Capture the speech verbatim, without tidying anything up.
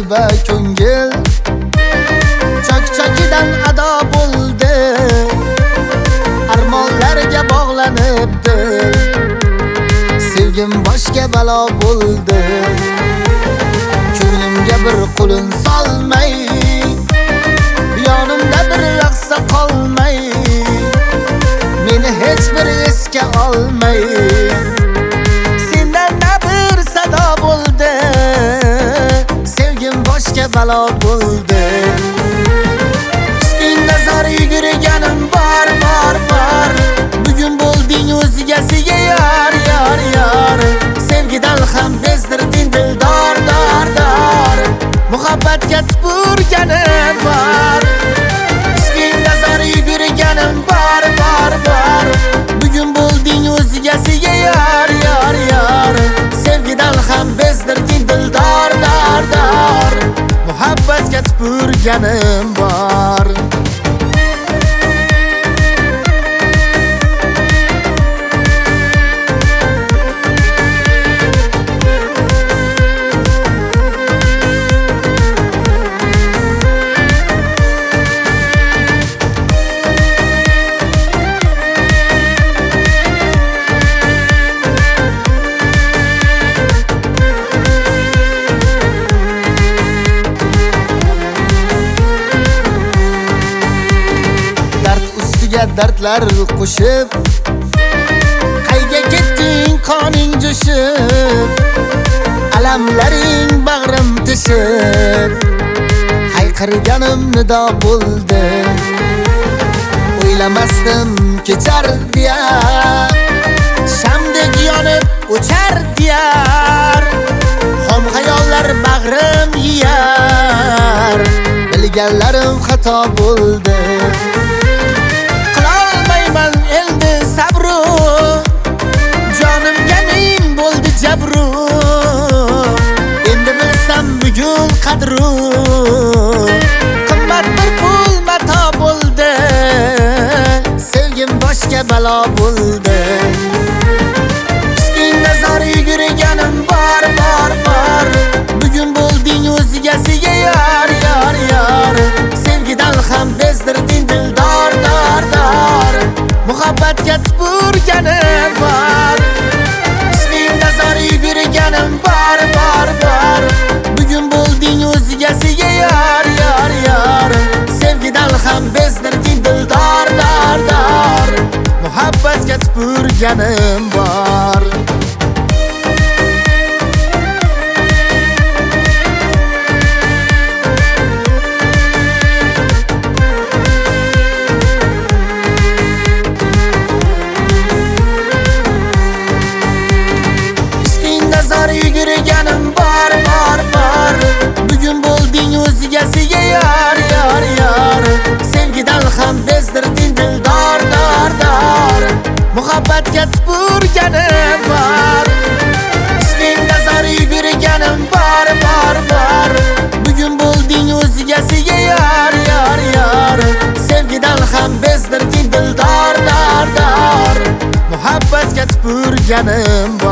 talba ko'ngil chak-chakidan ado bo'ldi, armonlarga bog'lanibdi, sevgim boshga balo bo'ldi. Ko'nglimga bir qo'lin solmay, yonimda bir lahza qolmay, meni hech bir esga olmay, sendan na bir sado bo'ldi, sevgim boshga balo bo'ldi. Ishqingda zor yugurganim bor, bor, bor, bugun bo'lding o'zgasiga yor, yor, yor. Sevgidan ham bezdirding dildor, dor, dor, muhabbatga tupurganim bor. Ishqingda zor yugurganim bor, bor, bor, bugun bo'lding o'zgasiga yor, yor, yor. Sevgidan ham bezdirding dildor, dor, dor, muhabbatga tupurganim bor. Dardlar qo'shib, qayga ketding qoning jo'shib, alamlaring bag'rim teshib, hayqirganim nido bo'ldi. O'ylamasdim kechar deya, shamdek yonib o'char diyar, xom xayollar bag'rim yeyar, bilganlarim xato bo'ldi. Endi sabru, jonimga ming bo'ldi jabru, endi bilsam bugun qadru, qimmat bir pul mato bo'ldi, sevgim boshga balo bo'ldi. Ishqingda zor yugurganim bor, bor, bor, bugun bo'lding o'zgasiga yor, yor, yor. Sevgidan ham bezdirding dildor, dor, dor, muhabbatga tupurganim bor. Ishqingda zor yugurganim bor, bor, bor, bugun bo'lding o'zgasiga yor, yor, yor. Sevgidan ham bezdirding dildor, dor, dor, muhabbatga tupurganim bor. Yugurganim bor, bor, bor, bugun bo'lding o'zgasiga yor, yor, yor. Sevgidan ham bezdirding dildor, dor, dor, muhabbatga tupurganim bor. Ishqingda zor yugurganim bor, bor, bor, bugun bo'lding o'zgasiga yor, yor, yor. Sevgidan ham bezdirding dildor, dor, dor, muhabbatga tupurganim bor.